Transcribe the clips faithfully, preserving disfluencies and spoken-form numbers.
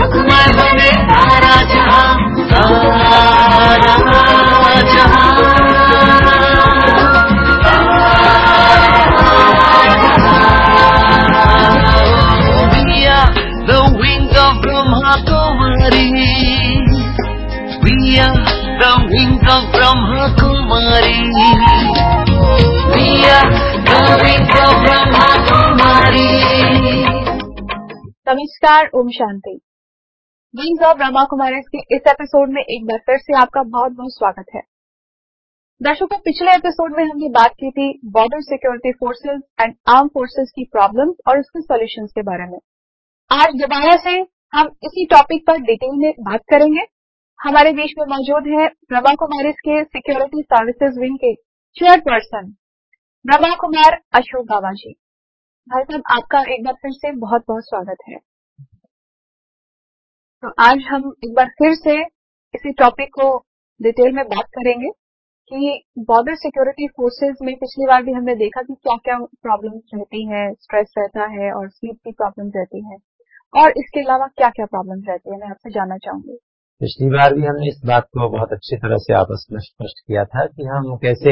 सुखमय बने सारा जहां, सारा जहां। We are the wings of Brahma Kumari. We are the wings of Brahma Kumari. We are the wings of Brahma Kumari. नमस्कार, ओम शांति। विंग्स ऑफ ब्रह्मा कुमारी के इस एपिसोड में एक बार फिर से आपका बहुत बहुत स्वागत है। दर्शकों, पिछले एपिसोड में हमने बात की थी border security forces and arm forces की प्रॉब्लम्स और उसके सॉल्यूशंस के बारे में। आज दोबारा से हम इसी टॉपिक पर डिटेल में बात करेंगे। हमारे बीच में मौजूद है ब्रह्मा कुमारी के सिक्योरिटी सर्विसेज विंग के चेयरपर्सन ब्रह्मा कुमार अशोक बाबा जी। भाई साहब, आपका एक बार फिर से बहुत बहुत स्वागत है। तो आज हम एक बार फिर से इसी टॉपिक को डिटेल में बात करेंगे कि बॉर्डर सिक्योरिटी फोर्सेस में पिछली बार भी हमने देखा कि क्या क्या प्रॉब्लम्स रहती हैं, स्ट्रेस रहता है और स्लीप की प्रॉब्लम्स रहती है, और इसके अलावा क्या क्या प्रॉब्लम्स रहती है, मैं आपसे जानना चाहूंगी। पिछली बार भी हमने इस बात को बहुत अच्छी तरह से आपस में स्पष्ट किया था कि हम कैसे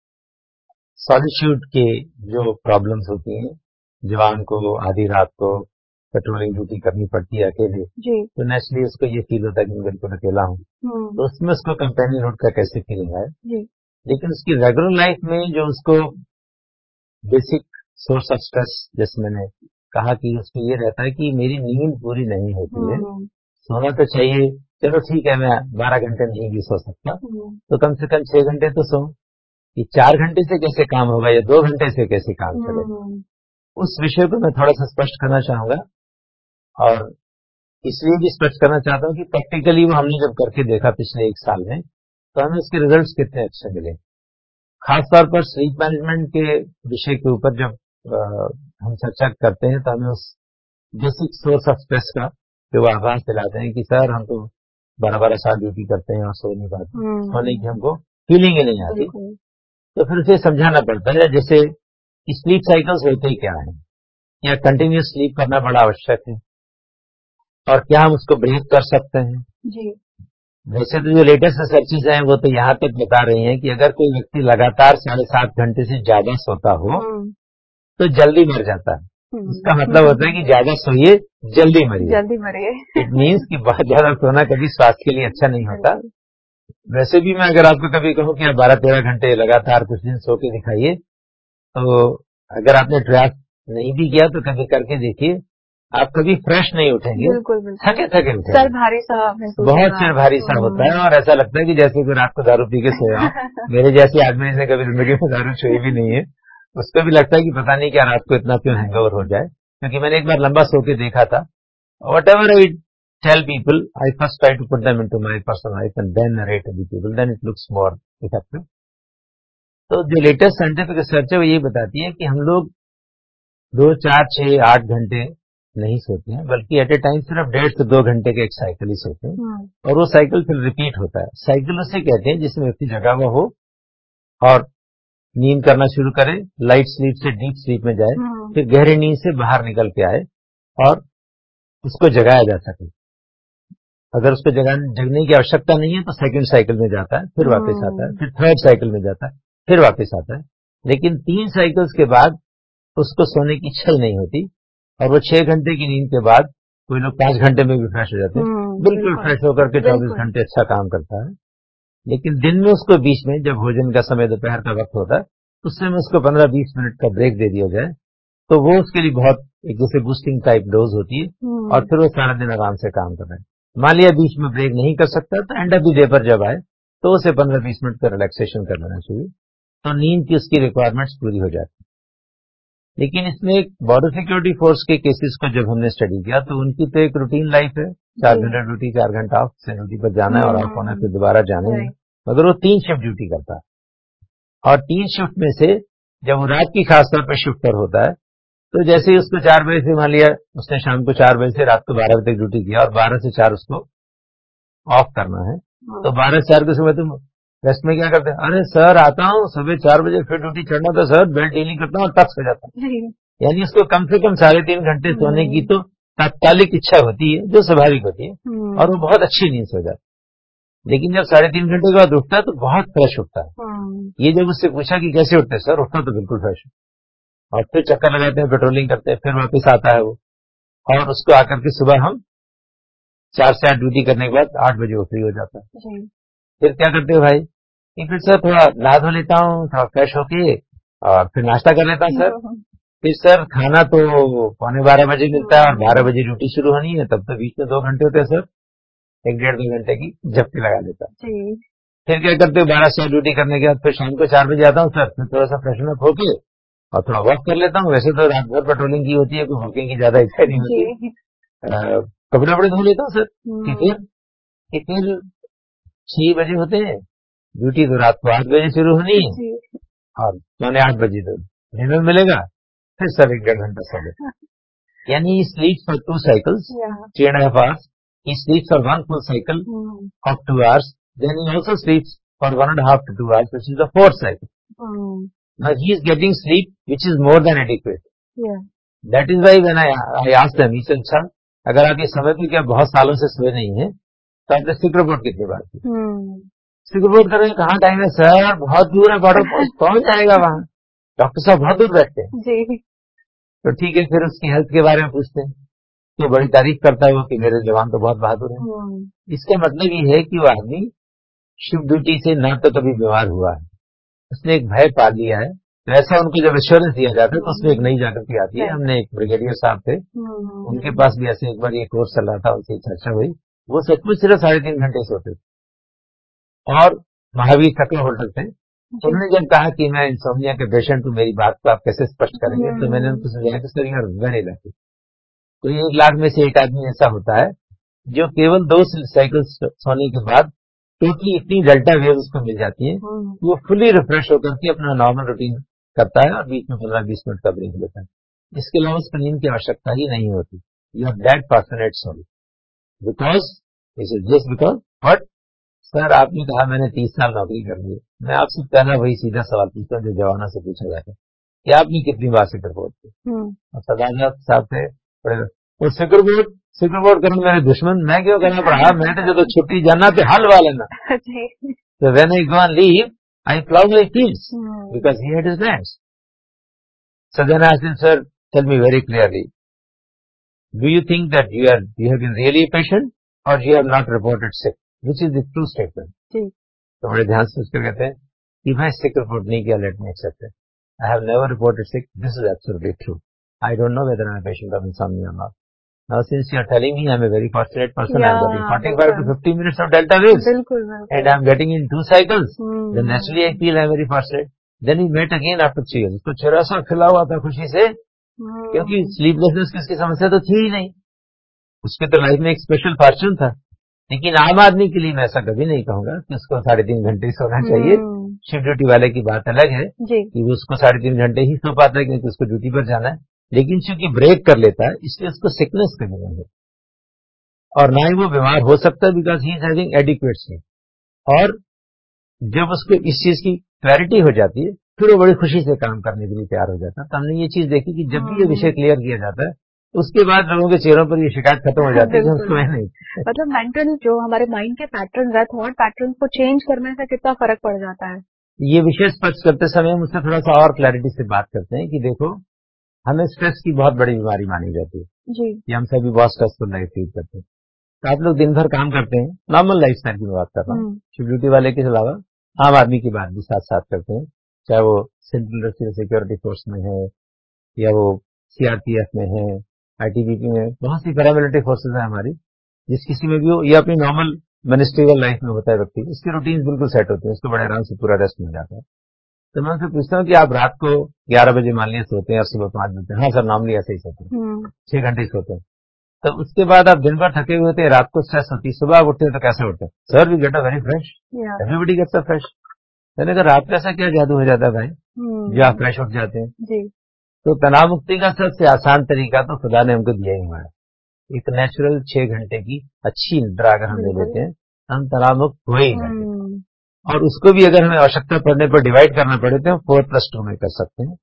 सॉलिट्यूड के जो प्रॉब्लम्स होती हैं, जवान को आधी रात को पेट्रोलिंग ड्यूटी करनी पड़ती है अकेले, तो नेचुरली उसको ये फील होता है कि मैं बिल्कुल अकेला हूँ, तो उसमें उसको कंपेनियनहुड का कैसे फीलिंग है। लेकिन उसकी रेगुलर लाइफ में जो उसको बेसिक सोर्स ऑफ स्ट्रेस, जैसे मैंने कहा कि उसको ये रहता है कि मेरी नींद पूरी नहीं होती है, सोना तो चाहिए, चलो ठीक है मैं बारह घंटे नहीं भी सो सकता, तो कम से कम छह घंटे तो सो। ये चार घंटे से कैसे काम होगा या दो घंटे से कैसे काम चलेगा, उस विषय को मैं थोड़ा सा स्पष्ट करना चाहूंगा। और इसलिए भी स्पष्ट करना चाहता हूं कि प्रैक्टिकली वो हमने जब करके देखा पिछले एक साल में, तो हमें उसके रिजल्ट्स कितने अच्छे मिले। खासतौर पर स्लीप मैनेजमेंट के विषय के ऊपर जब आ, हम चर्चा करते हैं, तो हमें उस बेसिक सोर्स ऑफ स्ट्रेस का जो वो आभास दिलाते हैं कि सर हम तो बारह बारह साल ड्यूटी करते हैं और सो नहीं पाते, सोने की हमको फीलिंग ही नहीं आती, तो फिर उसे समझाना पड़ता है जैसे स्लीप साइकिल्स होते ही क्या है, या कंटिन्यूस स्लीप करना बड़ा आवश्यक है, और क्या हम उसको ब्रेक कर सकते हैं जी। वैसे तो जो लेटेस्ट रिसर्चेस हैं वो तो यहाँ तक बता रही हैं कि अगर कोई व्यक्ति लगातार साढ़े सात घंटे से ज्यादा सोता हो तो जल्दी मर जाता है। उसका मतलब होता है कि ज्यादा सोइए, जल्दी मरिए, जल्दी मरिए। इट मीन्स कि बहुत ज्यादा सोना कभी स्वास्थ्य के लिए अच्छा नहीं होता। वैसे भी मैं अगर आपको कभी कहूँ कि आप बारह तेरह घंटे लगातार कुछ दिन सो के दिखाइए, तो अगर आपने प्रयास नहीं भी किया तो कभी करके देखिए, आप कभी फ्रेश नहीं उठेंगे, बिल्कुल बिल्कुल थके थके उठेंगे, सर भारी सा, बहुत सिर भारी सा होता है, और ऐसा लगता है कि जैसे कोई रात को दारू पी के सोया हो। मेरे जैसे आदमी से कभी जिंदगी में दारू छुई भी नहीं है, उसको भी लगता है कि पता नहीं क्या रात को इतना क्यों हैंगओवर हो जाए, क्योंकि मैंने एक बार लंबा सो के देखा था। Whatever I tell people, I first try to put them into my personal life and then narrate to the people, then it looks more effective. तो जो लेटेस्ट साइंटिफिक रिसर्च है वो ये बताती है कि हम लोग दो चार छह आठ घंटे नहीं सोते हैं, बल्कि एट ए टाइम सिर्फ डेढ़ से दो घंटे के एक साइकिल ही सोते हैं, और वो साइकिल फिर रिपीट होता है। साइकिल उसे कहते हैं जिसमें व्यक्ति जगा हुआ हो और नींद करना शुरू करे, लाइट स्लीप से डीप स्लीप में जाए, फिर गहरी नींद से बाहर निकल के आए और उसको जगाया जा सके। अगर उसको जगाने जगने की आवश्यकता नहीं है तो सेकंड साइकिल में जाता है, फिर वापस आता है, फिर थर्ड साइकिल में जाता है, फिर वापस आता है। लेकिन तीन साइकिल्स के बाद उसको सोने की इच्छा ही नहीं होती, और वो छह घंटे की नींद के बाद कोई लोग पांच घंटे में भी फ्रेश हो जाते हैं, बिल्कुल फ्रेश होकर के चौबीस घंटे अच्छा काम करता है। लेकिन दिन में उसको बीच में जब भोजन का समय दोपहर का वक्त होता है, उस समय उसको पंद्रह बीस मिनट का ब्रेक दे दिया जाए, तो वो उसके लिए बहुत एक जैसे बूस्टिंग टाइप डोज होती है, और फिर वो सारा दिन आराम से काम कर रहे हैं। मान लिया बीच में ब्रेक नहीं कर सकता, तो एंड ऑफ द डे पर जब आए तो उसे पंद्रह बीस मिनट का रिलैक्सेशन कर लेना चाहिए, तो नींद की उसकी रिक्वायरमेंट्स पूरी हो जाती है। लेकिन इसमें एक बॉर्डर सिक्योरिटी फोर्स के केसेस को जब हमने स्टडी किया, तो उनकी तो एक रूटीन लाइफ है, चार घंटा ड्यूटी, चार घंटा ऑफ, से ड्यूटी पर जाना है और ऑफ होना, फिर दोबारा जाना है, मगर वो तीन शिफ्ट ड्यूटी करता है, और तीन शिफ्ट में से जब वो रात की खासतौर पर शिफ्ट पर होता है, तो जैसे ही उसको चार बजे से, मान लिया उसने शाम को चार बजे से रात को बारह बजे तक ड्यूटी किया और बारह से चार उसको ऑफ करना है, तो बारह से चार के समय तुम रेस्ट में क्या करते हैं, अरे सर आता हूँ सुबह चार बजे फिर ड्यूटी चढ़ना, तो सर बेल्ट डीलिंग करता हूँ और टच हो जाता हूँ। यानी उसको कम से कम साढ़े तीन घंटे सोने की तो तात्कालिक इच्छा होती है जो स्वाभाविक होती है, हम्म, और वो बहुत अच्छी नींद सो जाती है। लेकिन जब साढ़े तीन घंटे के बाद उठता है तो बहुत फ्रेश उठता है। हम्म, ये जब उससे पूछा कि कैसे उठते हैं, सर उठता तो बिल्कुल फ्रेश है। और फिर चक्कर लगाते हैं, पेट्रोलिंग करते हैं, फिर वापस आता है वो, और उसको आकर के सुबह हम चार से आठ ड्यूटी करने के बाद आठ बजे वो फ्री हो जाता है। जी, फिर क्या करते हो भाई कि फिर सर थोड़ा नहा धो लेता हूँ, थोड़ा फ्रेश होके, और फिर नाश्ता कर लेता हूँ सर। हम्म, फिर सर खाना तो पौने बारह बजे मिलता है और बारह बजे ड्यूटी शुरू होनी है, तब तो बीच में दो घंटे होते हैं सर, एक डेढ़ दो घंटे की झपकी लगा लेता है। जी, फिर क्या करते हो, बारह से ड्यूटी करने के बाद फिर शाम को चार बजे आता हूँ सर, फिर थोड़ा सा फ्रेशन अप होके और थोड़ा वॉक कर लेता हूँ। वैसे तो रात भर पेट्रोलिंग की होती है, कोई वॉकिंग की ज्यादा इच्छा नहीं होती। जी, अ, कपड़े वपड़े धो लेता हूँ सर, कि हम्म, फिर कि फिर छह बजे होते हैं, ड्यूटी तो रात को आठ बजे शुरू होनी है, जी, और पौने आठ बजे तो डिनर मिलेगा, फिर सर एक डेढ़ घंटा सो लेता हूं। यानी स्लीप फॉर टू साइकिल्स, या, three and half hours, he sleep for one full cycle hmm, of two hours. Then he also sleeps for one and a half to two hours, which is the fourth cycle. Hmm, Now he is getting sleep, which is more than adequate. या, That is why when I, I asked them, he said, अच्छा, अगर आप ये समझते कि आप बहुत सालों से सोए नहीं हैं, तो आपने सिक रिपोर्ट कितनी बार की? हम्म, सिक रिपोर्ट करने कहाँ टाइम है सर, बहुत दूर है, बॉर्डर पोस्ट, कौन जाएगा वहाँ? डॉक्टर साहब बहुत दूर बैठते हैं। जी, तो ठीक है, फिर उसकी हेल्थ के बारे में पूछते हैं, तो बड़ी तारीफ करता है वो कि मेरे जवान तो बहुत बहादुर हैं। हम्म, इसका मतलब ये है कि वो आदमी शिफ्ट ड्यूटी से न तो कभी बीमार हुआ है, उसने एक भय पाल लिया है। तो ऐसा उनको जब एश्योरेंस दिया जाता है तो उसमें एक नई जागृति आती है। हमने एक ब्रिगेडियर साहब थे, हम्म, उनके पास भी ऐसे एक बार ये कोर्स चल रहा था, उनसे चर्चा हुई, वो सचमुच सिर्फ साढ़े तीन घंटे सोते थे। और महावीर चक्र होल्डर थे, जी, उन्होंने जब कहा कि मैं इंसोम्निया के पेशेंट हूँ, मेरी बात को आप कैसे स्पष्ट करेंगे, तो मैंने हम्म, उनको समझाया कि सर यार वेरी लकी, तो एक लाख में से एक आदमी ऐसा होता है जो केवल दो साइकिल सोने के बाद टोटली इतनी डेल्टा वेव उसको मिल जाती है, हम्म, वो फुली रिफ्रेश होकर के अपना नॉर्मल रूटीन करता है और बीच में पंद्रह बीस मिनट का ब्रेक लेता है। इसके अलावा उसको नींद की आवश्यकता ही नहीं होती। You are that passionate soul because this is just because but sir आपने कहा मैंने तीस साल नौकरी कर ली है, मैं आपसे पहला वही सीधा सवाल पूछता हूँ जो जवानों से पूछा जाता है कि आपने कितनी बार सिक रिपोर्ट की? हम्म, और सदानंद साहब थे बड़े, वो सिक रिपोर्ट सिक रिपोर्ट करने मेरे दुश्मन, मैं क्यों करना पड़ा, मैं तो जो छुट्टी जाना तो हल वाले ना। जी, So when I go and leave, I plow my fields hmm, because he had his lands. So then I asked him, sir, tell me very clearly, do you think that you are you have been really patient or you have not reported sick? Which is the true statement? जी, तो बड़े ध्यान से उसको कहते हैं कि मैं सिक report नहीं किया, let me accept it, I have never reported sick, this is absolutely true, I don't know whether I am patient of insomnia or not. Now since you are telling me I am a very fortunate person, I या, am getting forty-five to बिल्कुल, fifty minutes of delta waves बिल्कुल, and बिल्कुल, I am getting in two cycles, then hmm, naturally I feel I am very fortunate. Then we met again after three years. उसको चौरासा खिला हुआ था खुशी से, क्योंकि हम्म, स्लीपलेसनेस की उसकी समस्या तो थी ही नहीं, उसके तो लाइफ में एक स्पेशल फॉर्चून था। लेकिन आम आदमी के लिए मैं ऐसा कभी नहीं कहूंगा कि उसको साढ़े तीन घंटे ही सोना चाहिए। हम्म, शिफ्ट ड्यूटी वाले की बात अलग है जी, कि वो उसको साढ़े तीन घंटे ही सो पाता है क्योंकि उसको ड्यूटी पर जाना है, लेकिन चूंकि ब्रेक कर लेता है इसलिए उसको सिकनेस कभी नहीं है और ना ही वो बीमार हो सकता है, because he is having adequate sleep. और जब उसको इस चीज की क्लैरिटी हो जाती है फिर वो बड़ी खुशी से काम करने के लिए तैयार हो जाता है। तो हमने ये चीज देखी कि जब भी ये विषय क्लियर किया जाता है उसके बाद लोगों के चेहरों पर ये शिकायत खत्म हो जाती है कि हम बिल्कुल, सोए नहीं। मतलब मेंटल जो हमारे माइंड के पैटर्न है, थॉट पैटर्न को चेंज करने से कितना फर्क पड़ जाता है। ये विषय स्पष्ट करते समय हम उससे थोड़ा सा और क्लैरिटी से बात करते हैं कि देखो हमें स्ट्रेस की बहुत बड़ी बीमारी मानी जाती है जी, कि हम सभी बहुत स्ट्रेसफुल लाइफ लीड करते हैं। तो आप लोग दिन भर काम करते हैं, नॉर्मल लाइफ स्टाइल की बात कर रहा हूँ, हम्म, शिफ्ट ड्यूटी वाले के अलावा आम आदमी की बात भी साथ साथ करते हैं, चाहे वो सेंट्रल सिक्योरिटी फोर्स में है या वो सीआरपीएफ में है, आईटीबीपी में, बहुत सी पैरामिलिट्री फोर्सेज है हमारी, जिस किसी में भी हो या अपनी नॉर्मल मिनिस्ट्रियल लाइफ में होता है व्यक्ति, उसकी रूटीन बिल्कुल सेट होती है, उसको बड़े आराम से पूरा रेस्ट मिल जाता है। तो मैं उनसे पूछता हूँ कि आप रात को ग्यारह बजे मान लिया सोते हैं और सुबह पांच बजे, हाँ सर नॉर्मली ऐसे ही सोते हैं, हम्म, छह घंटे ही सोते हैं, तो उसके बाद आप दिन भर थके हुए होते हैं, रात को स्ट्रेस होती है, सुबह आप उठते हैं तो कैसे उठते हैं? Sir we get a very fresh, या, एवरीबडी गेट्स अ फ्रेश। मैंने कहा रात का ऐसा क्या जादू हो जाता है भाई जो आप हम्म, फ्रेश उठ जाते हैं? जी, तो तनाव मुक्ति का सबसे आसान तरीका तो खुदा ने हमको दिया ही हुआ है, एक नेचुरल छह घंटे की अच्छी निद्रा अगर हम ले बिल्कुल, लेते हैं तो हम तनाव मुक्त हो ही जाते हैं। हम्म, और उसको भी अगर हमें आवश्यकता पड़ने पर डिवाइड करना पड़े तो हम फोर प्लस टू में कर सकते हैं।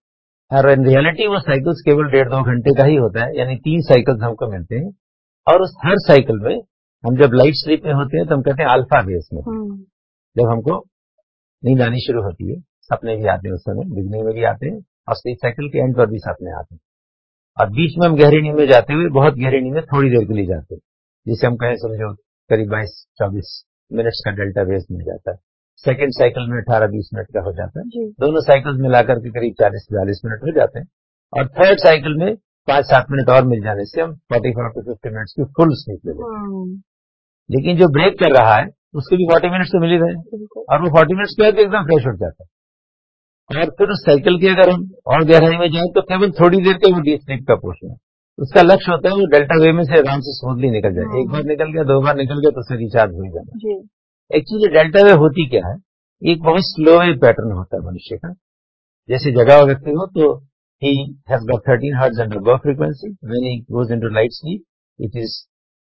और इन रियलिटी वो साइकिल्स केवल डेढ़ दो घंटे का ही होता है, यानी तीन साइकिल्स हमको मिलते हैं। और उस हर साइकिल में हम जब लाइट स्लीप में होते हैं तो हम कहते हैं अल्फा वेव्स में। जब हमको नींद आनी शुरू होती है, सपने भी आते हैं, उस समय बिगनिंग में भी आते हैं और स्लीप साइकिल के एंड पर भी सपने आते हैं। और बीच में हम गहरी नींद में जाते हुए बहुत गहरी नींद में थोड़ी देर के लिए जाते हैं, जिसे हम कहें समझो करीब बाईस चौबीस मिनट्स का डेल्टा वेव्स मिल जाता है। सेकेंड साइकिल में अठारह बीस मिनट का हो जाता है। दोनों साइकिल्स मिलाकर के करीब चालीस बयालीस मिनट हो जाते हैं। और थर्ड साइकिल में पांच सात मिनट और मिल जाने से हम forty four to fifty minutes की फुल स्लीप ले लेते हैं। लेकिन जो ब्रेक कर रहा है उसके भी फोर्टी मिनट्स तो मिल ही रहे हैं, और वो फोर्टी मिनट्स के बाद एकदम फ्रेश हो जाता है। और फिर उस साइकिल की अगर हम और गहराई में जाए तो केवल थोड़ी देर के वो डीप स्लीप का पोर्शन है। उसका लक्ष्य होता है वो डेल्टा वेव में से आराम से स्मूथली निकल जाए। एक बार निकल गया, दो बार निकल गया तो उसे रिचार्ज हो जाना। एक्चुअली डेल्टा वेव होती क्या है, एक बहुत स्लो वेव पैटर्न होता है मनुष्य का। जैसे जगा हुआ व्यक्ति हो तो he has got thirteen hertz and above frequency, when he goes into light sleep it is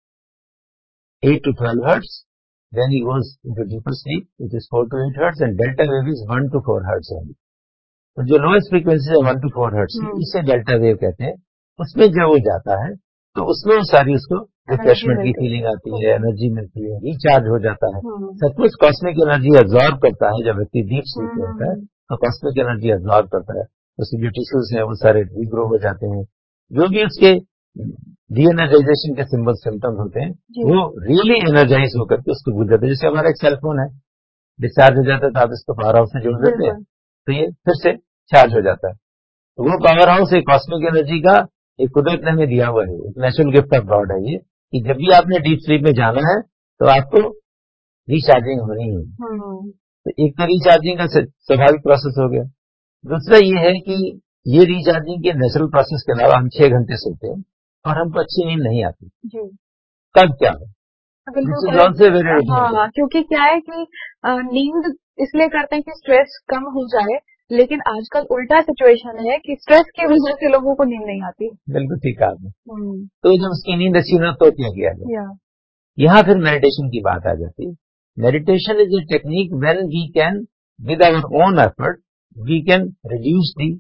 eight to twelve hertz, then he goes into deeper sleep, which is four to eight hertz, and delta wave is one to four hertz only. तो जो lowest frequency है one to four hertz, इसे delta wave कहते हैं। उसमें जब वो जाता है तो उसमें सारी उसको रिफ्रेशमेंट की फीलिंग आती है, एनर्जी मिलती है, रिचार्ज हो जाता है। सचमुच कॉस्मिक एनर्जी एब्जॉर्ब करता है। जब व्यक्ति डीप स्लीप में होता है तो कॉस्मिक एनर्जी एब्जॉर्ब करता है, उसके जो टिश्यूज हैं वो सारे रीग्रो हो जाते हैं। जो भी उसके डीएनर्जाइजेशन के सिंबल सिम्टम्स होते हैं वो रियली एनर्जाइज होकर के उसको बुझ जाते हैं। जैसे हमारा एक सेलफोन है, डिस्चार्ज हो जाता है तो आप इसको पावर हाउस में जोड़ देते हैं तो ये फिर से चार्ज हो जाता है। तो वो पावर हाउस एक कॉस्मिक एनर्जी का एक कुदरत ने हमें दिया हुआ है, एक नेचुरल गिफ्ट ऑफ गॉड है ये, कि जब भी आपने डीप स्लीप में जाना है तो आपको रिचार्जिंग होनी है। तो एक तो रिचार्जिंग का स्वाभाविक प्रोसेस हो गया। दूसरा ये है कि ये रिचार्जिंग के नेचुरल प्रोसेस के अलावा हम छह घंटे सोते हैं और हमको अच्छी नींद नहीं आती। जी। तब क्या है? हाँ, क्योंकि क्या है कि नींद इसलिए करते हैं कि स्ट्रेस कम हो जाए, लेकिन आजकल उल्टा सिचुएशन है कि स्ट्रेस की वजह से लोगों को नींद नहीं आती। बिल्कुल ठीक है आपने। तो जब उसकी नींद अच्छी ना तो क्या किया जाए? यहाँ फिर मेडिटेशन की बात आ जाती है। Meditation is a technique when we can with our own effort we can reduce the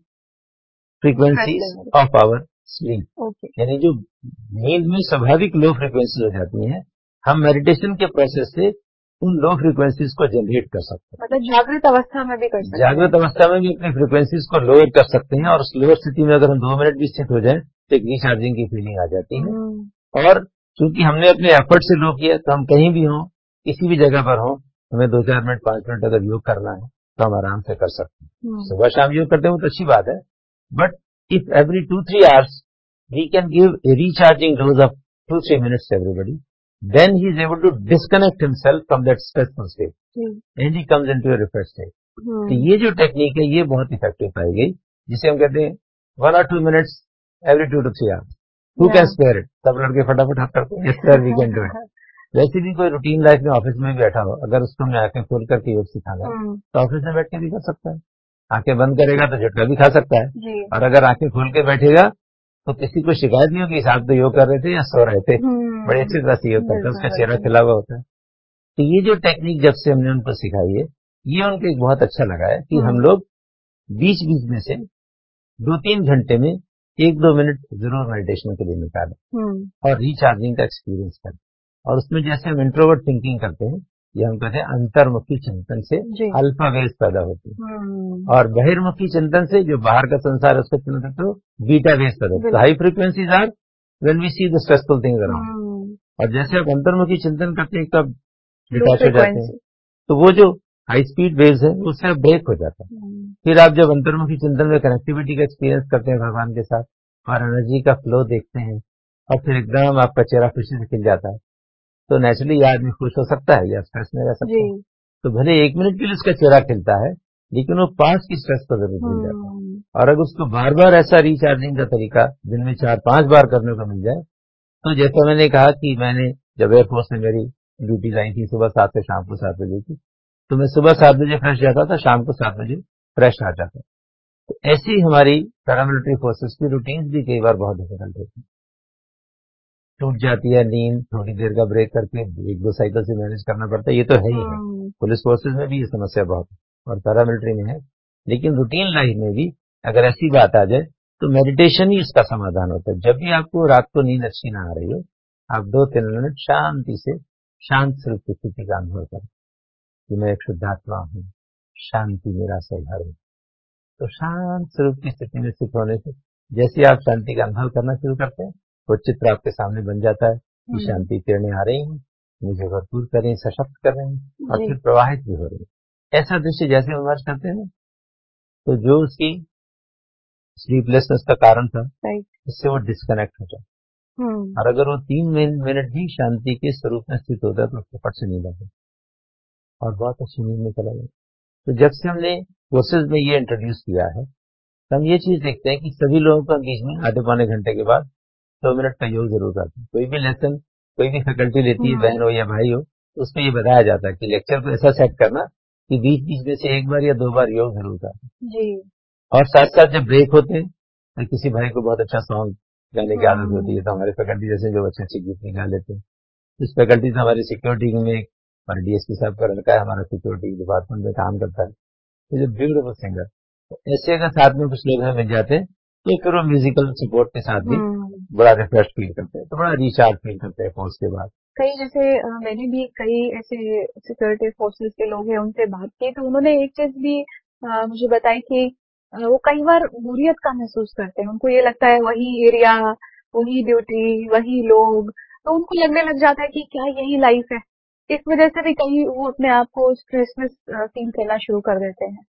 frequencies of our sleep. okay. यानी जो नींद में स्वाभाविक लो फ्रीक्वेंसी हो जाती हैं, हम मेडिटेशन के प्रोसेस से उन लो फ्रीक्वेंसीज को जनरेट कर सकते हैं। मतलब जागृत अवस्था में भी कर सकते हैं। जागृत अवस्था में भी अपनी फ्रीक्वेंसीज को लोअर कर सकते हैं और उस लोअर स्थिति में अगर हम दो मिनट भी स्थित हो जाए तो एक रिचार्जिंग की फीलिंग आ जाती है। और चूंकि हमने अपने एफर्ट से लो किया तो हम कहीं भी हों, किसी भी जगह पर हों, हमें दो चार मिनट पांच मिनट अगर योग करना है तो हम आराम से कर सकते हैं। सुबह शाम योग करते हैं तो अच्छी बात है, but if every two three hours we can give a recharging dose of two three minutes to everybody, then he is able to disconnect himself from that stressful state hmm. and he comes into a refreshed state. hmm. तो ये जो technique है ये बहुत effective पाई गई, जिसे हम कहते हैं one or two minutes every two to three hours. Who yeah. can spare it? सब लड़के फटाफट हाथ करते हैं, yes sir we can do it. वैसे भी कोई रूटीन लाइफ में ऑफिस में भी बैठा हो, अगर उसको हमने आंखें खोल करके योग सिखाना है hmm. तो ऑफिस में बैठ के भी कर सकता है। आंखें बंद करेगा तो झटका भी खा सकता है, और अगर आंखें खोल के बैठेगा तो किसी को शिकायत नहीं होगी साहब तो योग कर रहे थे या सो रहे थे। बड़े अच्छी तरह से योग करता है, उसका चेहरा खिला हुआ होता है। तो ये जो टेक्निक जब से हमने उनको सिखाई है ये उनको एक बहुत अच्छा लगा है कि हम लोग बीच बीच में से दो तीन घंटे में एक दो मिनट जरूर मेडिटेशन के लिए निकालें और रिचार्जिंग का एक्सपीरियंस करें। और उसमें जैसे हम इंट्रोवर्ट थिंकिंग करते हैं, ये हम कहते हैं अंतर्मुखी चिंतन से अल्फा वेव्स पैदा होती है, और बहिर्मुखी चिंतन से जो बाहर का संसार है उसको चिंतन करते हो बीटा वेव्स पैदा होती है। High frequencies are when we see the stressful things around, और जैसे आप अंतर्मुखी चिंतन करते हैं तब डिटैच हो जाते हैं तो वो जो हाई स्पीड वेव्स है उससे ब्रेक हो जाता है। फिर आप जब अंतर्मुखी चिंतन में कनेक्टिविटी का एक्सपीरियंस करते हैं भगवान के साथ और एनर्जी का फ्लो देखते हैं और फिर एकदम आपका चेहरा खुशी से खिल जाता है, तो नेचुरली ये आदमी खुश हो सकता है या स्ट्रेस में रह सकता है। तो भले एक मिनट के लिए उसका चेहरा खिलता है लेकिन वो पास की स्ट्रेस को जरूर भूल जाता है। और अगर उसको बार बार ऐसा रिचार्जिंग का तरीका दिन में चार पांच बार करने को मिल जाए, तो जैसा मैंने कहा कि मैंने जब एयरफोर्स में मेरी ड्यूटी आई थी सुबह सात से शाम को सात बजे की, तो मैं सुबह सात बजे फ्रेश जाता था, शाम को सात बजे फ्रेश आ जाता। तो ऐसी हमारी पैरामिलिट्री फोर्सेस की रूटीन भी कई बार बहुत डिफिकल्ट होती है, टूट जाती है नींद, थोड़ी देर का ब्रेक करके एक दो साइकिल से मैनेज करना पड़ता है। ये तो है ही है, पुलिस फोर्सेज में भी ये समस्या बहुत है और पैरामिलिट्री में है, लेकिन रूटीन लाइफ में भी अगर ऐसी बात आ जाए तो मेडिटेशन ही इसका समाधान होता है। जब भी आपको रात को नींद अच्छी ना आ रही हो, आप दो तीन मिनट शांति से शांत स्वरूप की स्थिति का अनुभव करें कि मैं एक शुद्धात्मा हूँ, शांति मेरा स्वभाव है। तो शांत स्वरूप की स्थिति में स्थित होने से जैसे आप शांति का अनुभव करना शुरू करते हैं, वो चित्र आपके सामने बन जाता है कि शांति किरणें आ रही हैं, मुझे भरपूर कर रही हैं, सशक्त कर रही हैं और फिर प्रवाहित भी हो रही है। ऐसा दृश्य जैसे इमर्ज करते हैं तो जो उसकी स्लीपलेसनेस का कारण था, इससे वो डिस्कनेक्ट हो जाए। और अगर वो तीन मिनट भी शांति के स्वरूप में स्थित होता है तो उसको फट से नींद आ जाए और बहुत अच्छी नींद में चला जाए। तो जब से हमने कोर्सेज में ये इंट्रोड्यूस किया है तो हम ये चीज देखते हैं कि सभी लोगों का बीच में आधे पौने घंटे के बाद दो मिनट का योग जरूर करते हैं। कोई भी लेसन, कोई भी फैकल्टी लेती है, बहन हो या भाई हो, उसमें ये बताया जाता है कि लेक्चर को ऐसा सेट करना कि बीच बीच में से एक बार या दो बार योग जरूर करें। और साथ साथ जब ब्रेक होते हैं तो किसी भाई को बहुत अच्छा सॉन्ग गाने की आदत होती है, तो हमारे फैकल्टी जैसे जो अच्छे अच्छे गीत गा लेते हैं। इस फैकल्टी से हमारी सिक्योरिटी में एक हमारे डीएसपी साहब का लड़का है, हमारा सिक्योरिटी डिपार्टमेंट में काम करता है, तो जो ब्यूटीफुल सिंगर। तो ऐसे अगर साथ में कुछ लोग हमें मिल जाते हैं तो फिर वो म्यूजिकल सपोर्ट के साथ भी बड़ा रिफ्रेश फील करते हैं, तो बड़ा रिचार्ज फील करते हैं कोर्स के बाद। कई जैसे मैंने भी कई ऐसे सिक्योरिटी फोर्सेस के लोग हैं उनसे बात की, तो उन्होंने एक चीज भी आ, मुझे बताई कि वो कई बार बोरियत का महसूस करते हैं। उनको ये लगता है वही एरिया, वही ड्यूटी, वही लोग, तो उनको लगने लग जाता है कि क्या यही लाइफ है। इस वजह से भी कहीं वो अपने आप को स्ट्रेसलेस फील करना शुरू कर देते हैं।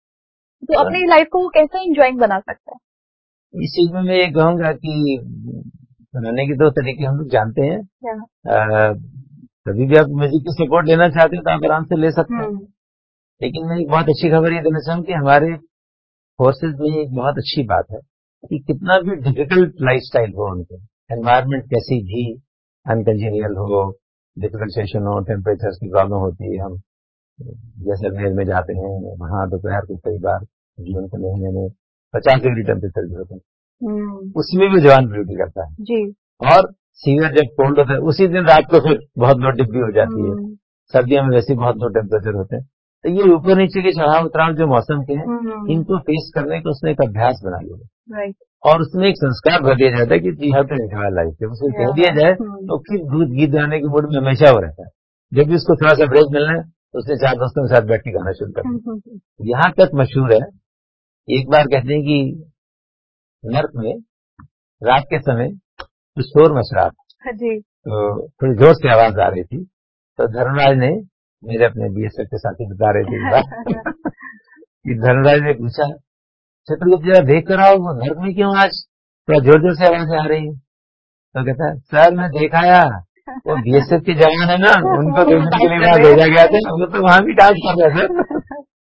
तो अपनी लाइफ को कैसे एंजॉइंग बना सकता है? इस चीज में मैं ये कहूंगा कि बनाने के दो तरीके हम लोग जानते हैं। कभी भी आप म्यूजिक की सपोर्ट लेना चाहते हैं तो आप आराम से ले सकते हैं, लेकिन मैं एक बहुत अच्छी खबर ये देना चाहूँ कि हमारे फोर्सेज में एक बहुत अच्छी बात है कि कितना भी डिफिकल्ट लाइफस्टाइल हो, उनके एनवायरनमेंट कैसी भी अनकंजेनियल हो, डिफिकल्ट सेशन हो, टेम्परेचर की प्रॉब्लम होती है, हम जैसलमेर में जाते हैं, वहां दोपहर को कई बार जून के महीने में पचास डिग्री टेम्परेचर भी होते हैं, उसमें भी जवान ड्यूटी करता है जी। और सीवियर जब कोल्ड होता है उसी दिन रात को फिर बहुत लो डिग्री हो जाती है, सर्दियों में वैसे बहुत लो टेम्परेचर होते हैं। तो ये ऊपर नीचे के चढ़ाव उतराव जो मौसम के हैं, इनको फेस करने का उसने एक अभ्यास बना लिया और उसमें एक संस्कार भर दिया जाता है कि जी हैव टू एंजॉय लाइफ। जब उसको कह दिया जाए तो फिर दूध गीत गाने के मूड में हमेशा वो रहता है। जब भी उसको थोड़ा सा ब्रेक मिलना है तो उसने चार दोस्तों के साथ बैठ के गाना शुरू कर दिया। यहाँ तक मशहूर है, एक बार कहते हैं कि नर्क में रात के समय कुछ शोर मच रहा था, तो थोड़ी जोर से आवाज आ रही थी, तो धर्मराज ने, मेरे अपने बीएसएफ के साथी बता रहे थे कि धर्मराज ने पूछा, छत्रगुप्त जरा देख कर आओ वो नर्क में क्यों आज थोड़ा जोर जोर से आवाज आ रही है। तो कहता है सर मैं देखाया वो बीएसएफ के जवान है ना, उनको देखने के लिए वहां भेजा गया था, वो तो वहां भी डांस कर रहे थे।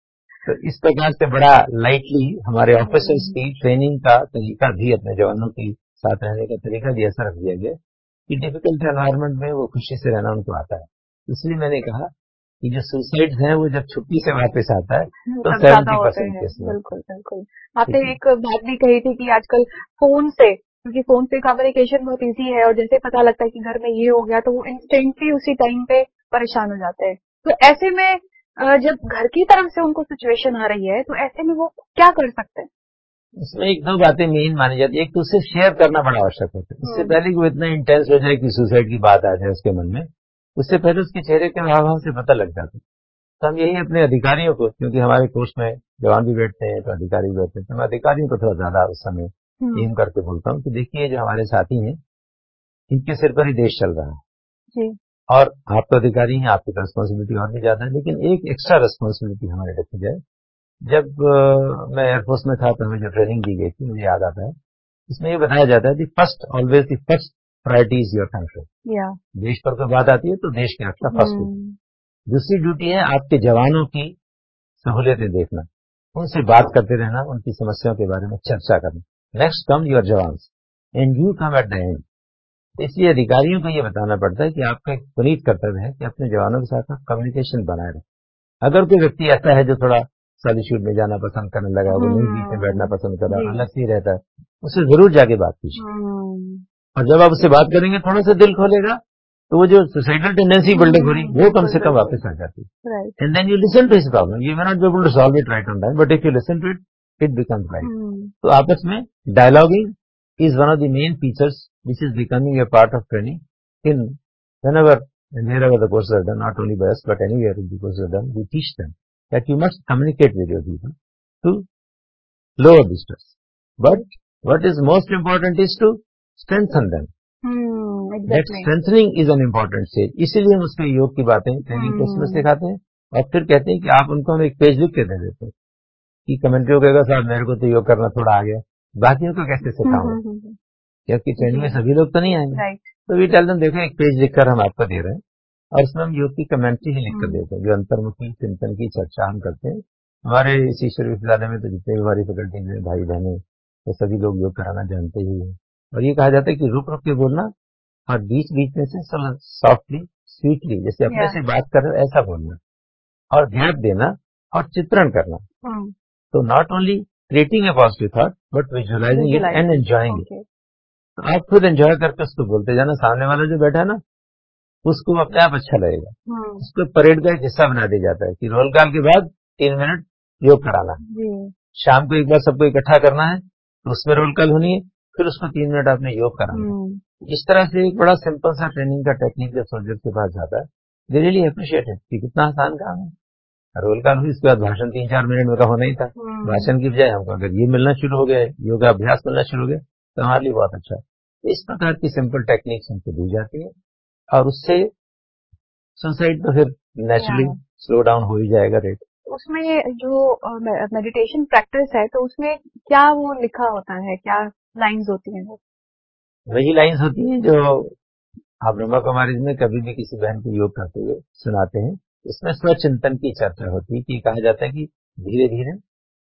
तो इस प्रकार से बड़ा लाइटली हमारे ऑफिसर्स की ट्रेनिंग का तरीका भी, अपने जवानों के साथ रहने का तरीका भी ऐसा रख दिया गया कि डिफिकल्ट एनवायरमेंट में वो खुशी से रहना उनको आता है। इसलिए मैंने कहा कि जो सुसाइड्स हैं वो जब छुट्टी से वापस आता है तो सेवेंटी परसेंट केस में। बिल्कुल बिल्कुल। आपने एक बात भी कही थी कि आजकल फोन से, क्योंकि फोन से कम्युनिकेशन बहुत इजी है और जैसे पता लगता है कि घर में ये हो गया तो वो इंस्टेंटली उसी टाइम पे परेशान हो जाते हैं। तो ऐसे में जब घर की तरफ से उनको सिचुएशन आ रही है तो ऐसे में वो क्या कर सकते हैं? इसमें एक दो बातें मेन मानी जाती है। एक तो उससे शेयर करना बड़ा आवश्यक होता है, इससे पहले कि वो इतना इंटेंस हो जाए कि सुसाइड की बात आ जाए उसके मन में, उससे पहले उसके चेहरे के हाव से पता लग जाता है। तो हम यही अपने अधिकारियों को, क्योंकि हमारे कोर्स में जवान भी बैठते हैं तो अधिकारी भी बैठते हैं, तो मैं अधिकारियों को थोड़ा ज्यादा उस समय एम करके बोलता हूँ कि देखिए जो हमारे साथी हैं इनके सिर पर ही देश चल रहा है और आप तो अधिकारी हैं, आपकी रिस्पॉन्सिबिलिटी और भी ज्यादा है, लेकिन एक एक्स्ट्रा रिस्पॉन्सिबिलिटी हमारे रखी जाए। जब uh, मैं एयरफोर्स में था तो हमें जो ट्रेनिंग दी गई थी, मुझे याद आता है, इसमें ये बताया जाता है कि first always the first priority is your country. देश पर कोई बात आती है तो देश की रक्षा फर्स्ट होती है। दूसरी ड्यूटी है आपके जवानों की सहूलियतें देखना, उनसे बात करते रहना, उनकी समस्याओं के बारे में चर्चा करना। Next come your jawans and you come at the end. इसलिए अधिकारियों को ये बताना पड़ता है कि आपका एक पुनीत कर्तव्य है कि अपने जवानों के साथ कम्युनिकेशन बनाए रखें। अगर कोई व्यक्ति ऐसा है जो थोड़ा सॉलिट्यूड में जाना पसंद करने लगा, वो न्यूज बीच में बैठना पसंद कर रहा है, अलग से रहता है, उससे जरूर जाके बात कीजिए। और जब आप उससे बात करेंगे थोड़ा सा दिल खोलेगा तो वो जो सुसाइडल टेंडेंसी बिल्डअप हो रही वो कम से कम वापस आ जाती है। And then you listen to his problem. You may not be able to solve it right on time, but if you listen to it it becomes right. तो आपस में dialoguing is one of the main features which is becoming a part of training in whenever and wherever the courses are done, not only by us but anywhere the courses are done, we teach them that you must communicate with your people to lower the stress. But what is most important is to strengthen them. Hmm, exactly. That strengthening is an important stage. इसीलिए हम उसमें योग की बातें training course में सिखाते हैं और फिर कहते हैं कि आप उनको हम एक पेज लिख के दे देते हैं कि कमेंट्री कहेगा साहब मेरे को तो योग करना थोड़ा आ गया, बाकियों को कैसे सिखाऊंगा, क्योंकि ट्रेनिंग में सभी लोग तो नहीं आएंगे। राइट। तो वी टेल देम देखो एक पेज लिखकर हम आपको दे रहे हैं और इसमें हम योग की कमेंट्री ही लिखकर देते हैं, जो अंतर्मुखी चिंतन की चर्चा हम करते हैं। हमारे इस ईश्वर विश्वविद्यालय में तो जितने भी हमारी फैकल्टी में भाई बहने वो सभी लोग योग कराना जानते ही हैं। और ये कहा जाता है कि रुक रुक के बोलना और बीच बीच में से सॉफ्टली स्वीटली जैसे अपने से बात कर रहे ऐसा बोलना और गैप देना और चित्रण करना। तो not only creating a positive thought but visualizing it and enjoying it. आप खुद एंजॉय करके उसको बोलते जाना, सामने वाला जो बैठा है ना उसको अपने आप अच्छा लगेगा। उसको परेड का एक हिस्सा बना दिया जाता है कि रोल कॉल के बाद तीन मिनट योग कराना, शाम को एक बार सबको इकट्ठा करना है तो उसमें रोल कॉल होनी है, फिर उसको तीन मिनट आपने योग कराना। इस तरह से एक बड़ा सिंपल सा ट्रेनिंग का टेक्निक जब सोल्जर के पास जाता है दे रियली अप्रिशिएट इट कि कितना आसान काम है। रोल कॉल हुई उसके बाद भाषण तीन चार मिनट में का होना ही था। भाषण की बजाय हमको अगर ये मिलना शुरू हो गया, योगा अभ्यास मिलना शुरू हो गया तो हमारे लिए बहुत अच्छा है। तो इस प्रकार की सिंपल टेक्निक्स हमको दी जाती है और उससे सुसाइड तो फिर नेचुरली स्लो डाउन हो ही जाएगा रेट। उसमें जो मेडिटेशन प्रैक्टिस है तो उसमें क्या वो लिखा होता है, क्या लाइंस होती हैं? वो वही लाइंस होती हैं जो आप ब्रह्मा कुमारी में कभी भी किसी बहन को योग करते हुए सुनाते हैं। इसमें स्वचिंतन की चर्चा होती है कि कहा जाता है कि धीरे धीरे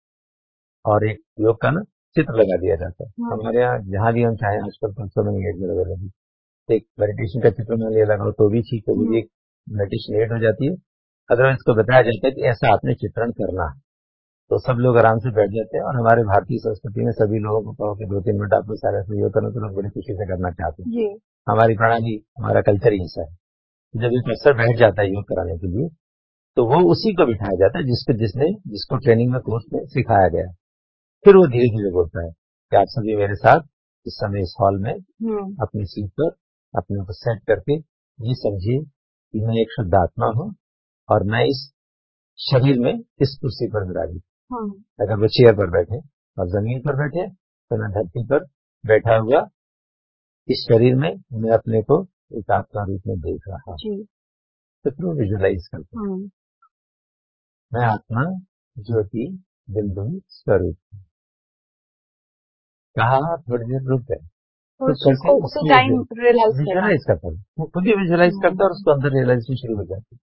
और एक योग का ना चित्र लगा दिया जाता है। हमारे यहाँ जहां भी हम चाहें आजकल तो में एक मेडिटेशन का चित्र मान लिया लगाओ तो भी ठीक है, एक मेडिटेशन एड हो जाती है। अगर इसको बताया जाता है कि ऐसा आपने चित्रण करना है तो सब लोग आराम से बैठ जाते हैं। और हमारे भारतीय संस्कृति में सभी लोगों को कहो कि दो तीन मिनट आपको सारे से योग करना तो लोग बड़ी खुशी से करना चाहते हैं। हमारी प्रणाली हमारा कल्चर ही ऐसा है। जब एक अफसर बैठ जाता है योग कराने के लिए तो वो उसी को बिठाया जाता है जिसको जिसने जिसको ट्रेनिंग में कोर्स में सिखाया गया। फिर वो धीरे धीरे बोलता है कि आप सभी मेरे साथ इस समय इस हॉल में अपनी सीट पर अपने को सेट करके ये समझिए कि मैं एक शुद्ध आत्मा हूँ और मैं इस शरीर में इस कुर्सी पर विराजित हूँ। अगर वो चेयर पर बैठे और जमीन पर बैठे तो मैं धरती पर बैठा हुआ इस शरीर में मैं अपने को एक आत्मा रूप में देख रहा हूँ। तो फिर विजुअलाइज करते हैं मैं आत्मा ज्योति बिंदु स्वरूप कहा थोड़ी देर रुक गए तो कैसे विजुअलाइज करता है, वो खुद ही विजुअलाइज करता है और उसको अंदर रियलाइजेशन शुरू हो जाती है।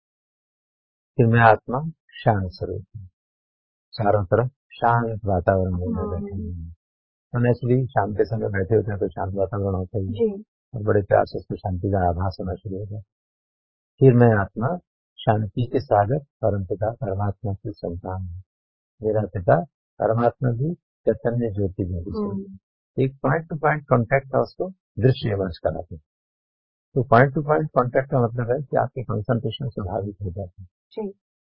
फिर मैं आत्मा शांत स्वरूप हूँ, चारों तरफ शांत वातावरण में बैठे हैं। तो नेचुरली शाम के समय बैठे होते हैं तो शांत वातावरण होता है और बड़े प्यार से उसको शांति का आभास होना शुरू हो जाता है। फिर मैं आत्मा शांति के सागर परम पिता परमात्मा की संतान है। मेरा पिता परमात्मा भी चैतन्य ज्योति में एक पॉइंट टू पॉइंट कॉन्टैक्ट था, उसको दृश्य वर्ष कराते हैं। तो पॉइंट टू पॉइंट कॉन्टैक्ट का मतलब है कि आपकी कंसंट्रेशन स्वाभाविक हो जाती है।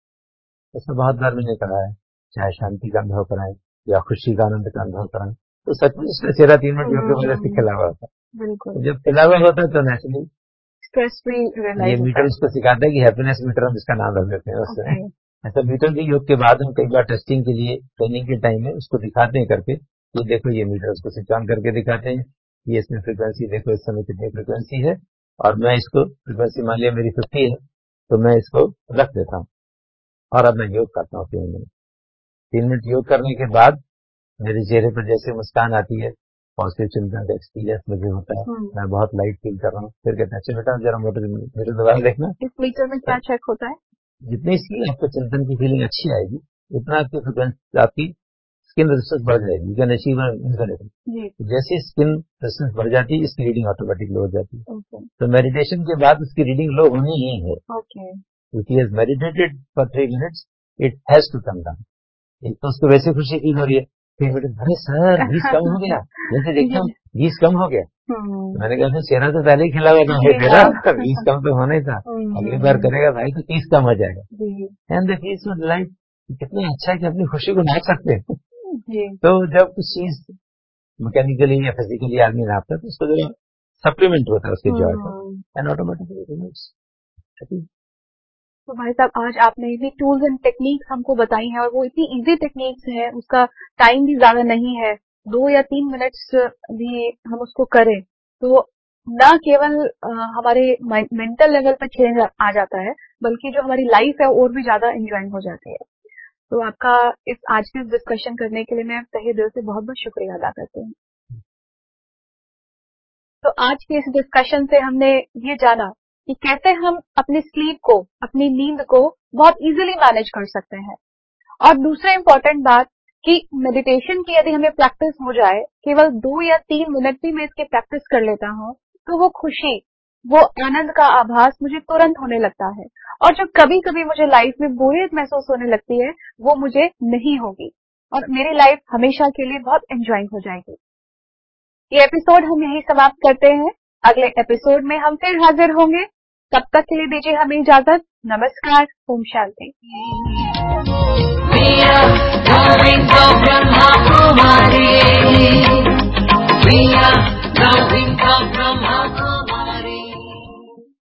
ऐसा बहुत बार मैंने कहा है, चाहे शांति का अनुभव कराएं या खुशी का आनंद का अनुभव कराएं तो सच में इसका चेहरा तीन मिनट योग की वजह से खिला हुआ होता है। जब खिला हुआ होता है तो नेचुरली स्ट्रेस फ्री ये मीटर उसको सिखाता है कि हैप्पीनेस मीटर हम इसका नाम रख देते हैं उससे। ऐसा मीटर भी योग के बाद हम कई बार टेस्टिंग के लिए ट्रेनिंग के टाइम में उसको दिखाते हैं करके, ये देखो ये मीटर उसको स्विच ऑन करके दिखाते हैं, ये इसमें फ्रीक्वेंसी देखो इस समय कितनी फ्रीक्वेंसी है और मैं इसको फ्रीक्वेंसी मान लिया मेरी फिफ्टी है तो मैं इसको रख देता हूँ और अब मैं योग करता हूँ तीन मिनट। तीन मिनट योग करने के बाद मेरे चेहरे पर जैसे मुस्कान आती है, पॉजिटिव चिंतन का एक्सपीरियंस मुझे होता है, मैं बहुत लाइट फील कर रहा हूँ। फिर कहते हैं अच्छा बेटा जरा मोटर मीटर दोबारा देखना। इस मीटर में क्या चेक होता है? जितनी इसकी आपको चिंतन की फीलिंग अच्छी आएगी उतना आपकी फ्रिक्वेंसी आपकी स्किन रेजिस्टेंस बढ़ जाएगी। You can achieve infinity. जैसे स्किन रेजिस्टेंस बढ़ जाती है इसकी रीडिंग ऑटोमेटिक लो हो जाती है। okay. तो मेडिटेशन के बाद उसकी रीडिंग लो होनी ही है। If he has meditated for three minutes it has to come down. एक तो उसको वैसे खुशी फील हो रही है, फिर मिनट अरे सर बीस कम हो गया, जैसे देखता हूँ बीस कम हो गया। मैंने कहा चेहरा तो पहले ही खिला हुआ था तेरा, बीस कम तो होना ही था, अगली बार करेगा भाई तो तीस कम हो जाएगा। And the feels of life कितना अच्छा है कि अपनी खुशी को नाच सकते हैं। जी। तो जब कुछ चीज मैकेनिकली या फिजिकली आदमी नापता है तो उसको जो सप्लीमेंट होता है उसके जॉय का, एंड ऑटोमेटिकली। तो भाई साहब आज आपने इतनी टूल्स एंड टेक्निक्स हमको बताई हैं और वो इतनी इजी टेक्निक्स हैं, उसका टाइम भी ज्यादा नहीं है, दो या तीन मिनट्स भी हम उसको करें तो न केवल अ, हमारे मेंटल लेवल पर चेंज आ जाता है बल्कि जो हमारी लाइफ है और भी ज्यादा एंजॉइंग हो जाती है। तो आपका इस आज के डिस्कशन करने के लिए मैं तहे दिल से बहुत बहुत शुक्रिया अदा करती हूँ। तो आज के इस डिस्कशन से हमने ये जाना कि कैसे हम अपनी स्लीप को, अपनी नींद को बहुत इजीली मैनेज कर सकते हैं। और दूसरा इम्पोर्टेंट बात कि मेडिटेशन की यदि हमें प्रैक्टिस हो जाए, केवल दो या तीन मिनट भी मैं इसकी प्रैक्टिस कर लेता हूँ तो वो खुशी, वो आनंद का आभास मुझे तुरंत होने लगता है। और जो कभी कभी मुझे लाइफ में बोरियत महसूस होने लगती है वो मुझे नहीं होगी और मेरी लाइफ हमेशा के लिए बहुत एंजॉइंग हो जाएगी। ये एपिसोड हम यही समाप्त करते हैं। अगले एपिसोड में हम फिर हाजिर होंगे। तब तक के लिए दीजिए हमें इजाजत। नमस्कार। ओम शांति। We are the wings of Brahma Kumari. We are the wings of Brahma Kumari.